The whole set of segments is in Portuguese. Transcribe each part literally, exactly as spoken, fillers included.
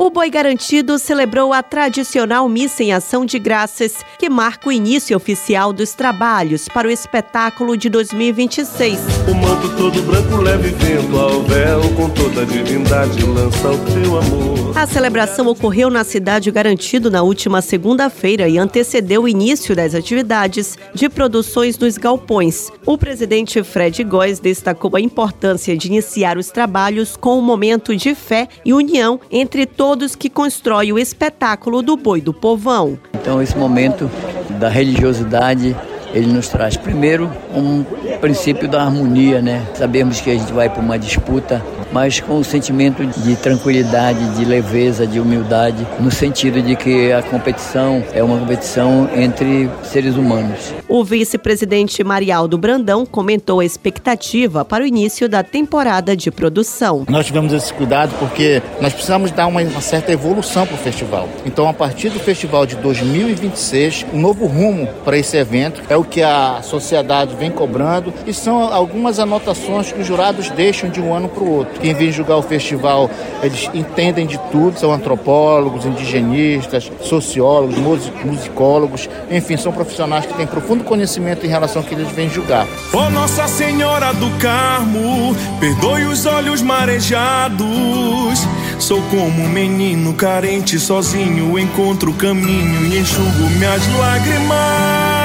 O Boi Garantido celebrou a tradicional missa em ação de graças, que marca o início oficial dos trabalhos para o espetáculo de dois mil e vinte e seis. O manto todo branco leve vento ao véu, com toda a divindade lança o teu amor. A celebração ocorreu na Cidade Garantido na última segunda-feira e antecedeu o início das atividades de produções nos galpões. O presidente Fred Góes destacou a importância de iniciar os trabalhos com um momento de fé e união entre todos que constroem o espetáculo do Boi do Povão. Então esse momento da religiosidade, ele nos traz primeiro um princípio da harmonia, né? Sabemos que a gente vai para uma disputa, mas com o sentimento de tranquilidade, de leveza, de humildade, no sentido de que a competição é uma competição entre seres humanos. O vice-presidente Marialdo Brandão comentou a expectativa para o início da temporada de produção. Nós tivemos esse cuidado porque nós precisamos dar uma, uma certa evolução para o festival. Então, a partir do festival de dois mil e vinte e seis, um novo rumo para esse evento é o que a sociedade vem cobrando e são algumas anotações que os jurados deixam de um ano para o outro. Quem vem julgar o festival, eles entendem de tudo, são antropólogos, indigenistas, sociólogos, musicólogos, enfim, são profissionais que têm profundo conhecimento em relação ao que eles vêm julgar. Ó Nossa Senhora do Carmo, perdoe os olhos marejados. Sou como um menino carente, sozinho, encontro o caminho e enxugo minhas lágrimas.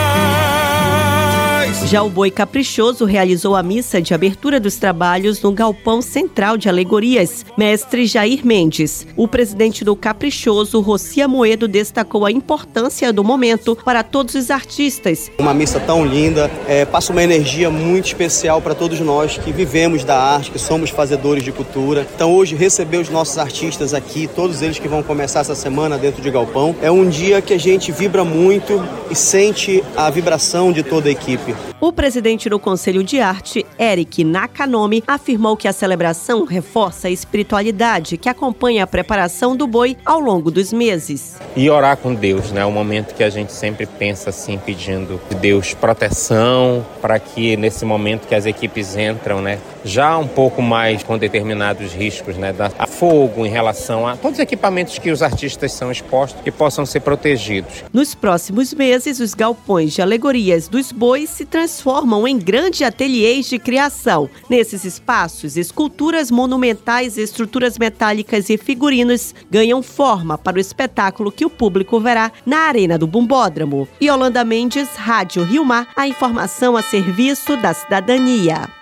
Já o Boi Caprichoso realizou a missa de abertura dos trabalhos no Galpão Central de Alegorias, mestre Jair Mendes. O presidente do Caprichoso, Roci Amoedo, destacou a importância do momento para todos os artistas. Uma missa tão linda, é, passa uma energia muito especial para todos nós que vivemos da arte, que somos fazedores de cultura. Então hoje receber os nossos artistas aqui, todos eles que vão começar essa semana dentro de Galpão, é um dia que a gente vibra muito e sente a vibração de toda a equipe. O presidente do Conselho de Arte, Eric Nakanomi, afirmou que a celebração reforça a espiritualidade que acompanha a preparação do boi ao longo dos meses. E orar com Deus, né? É um momento que a gente sempre pensa assim, pedindo de Deus proteção, para que nesse momento que as equipes entram, né, já um pouco mais com determinados riscos, né, da, a fogo em relação a todos os equipamentos que os artistas são expostos, que possam ser protegidos. Nos próximos meses, os galpões de alegorias dos bois se transformam em grandes ateliês de criação. Nesses espaços, esculturas monumentais, estruturas metálicas e figurinos ganham forma para o espetáculo que o público verá na Arena do Bumbódromo. Yolanda Mendes, Rádio Rio Mar, a informação a serviço da cidadania.